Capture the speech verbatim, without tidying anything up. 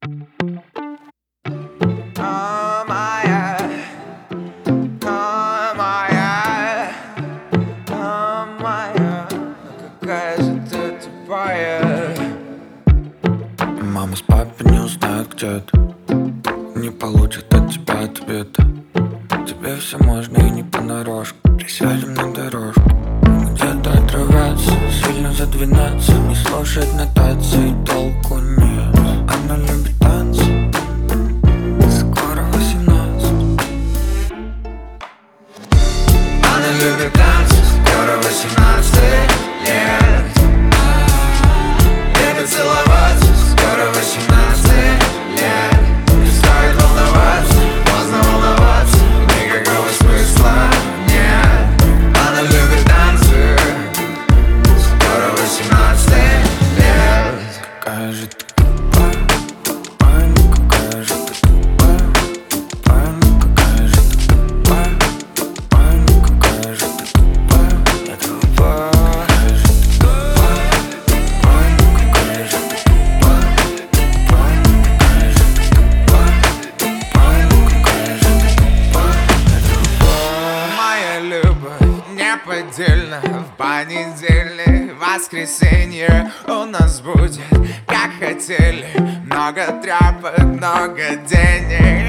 О, моя, о, моя, о, моя, какая же ты тупая. Мама с папой не узнают, где ты, не получат от тебя ответа. Тебе все можно и не понарошку. Присядем на дорожку, где-то отрываться, сильно задвинаться, не слушать нотации, толку нет. Она любит танцы, скоро восемнадцать. Она любит танцы, скоро восемнадцать лет. Любит целоваться, скоро восемнадцать лет. Не стоит волноваться, поздно волноваться, никакого смысла нет. Она любит танцы, скоро восемнадцать лет. Какая же ты тупая, тупая, ну какая же ты тупая, тупая, ну какая же ты тупая, тупая, ну какая же ты тупая, я тупая. Какая же ты тупая, тупая, ну какая же ты тупая, тупая, ну какая же ты тупая, тупая, ну какая же ты тупая, я тупая. Моя любовь неподдельна. В понедельник, воскресенье у нас будет, как хотели. Много тряпок, много денег.